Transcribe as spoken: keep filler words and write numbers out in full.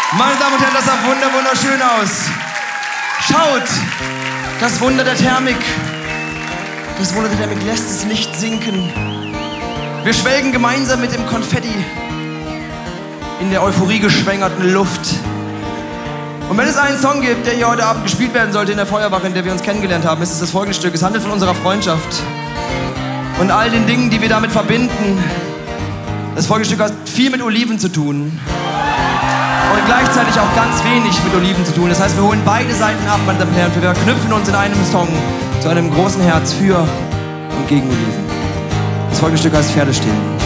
Meine Damen und Herren, das sah wunder wunderschön aus. Schaut, das Wunder der Thermik. Das Wunder der Thermik lässt das Licht sinken. Wir schwelgen gemeinsam mit dem Konfetti in der Euphorie geschwängerten Luft. Und wenn es einen Song gibt, der hier heute Abend gespielt werden sollte in der Feuerwache, in der wir uns kennengelernt haben, ist es das folgende Stück. Es handelt von unserer Freundschaft und all den Dingen, die wir damit verbinden. Das folgende Stück hat viel mit Oliven zu tun und gleichzeitig auch ganz wenig mit Oliven zu tun. Das heißt, wir holen beide Seiten ab, meine Damen und Herren. Wir verknüpfen uns in einem Song zu einem großen Herz für und gegen Oliven. Das folgende Stück heißt Pferdestehlen.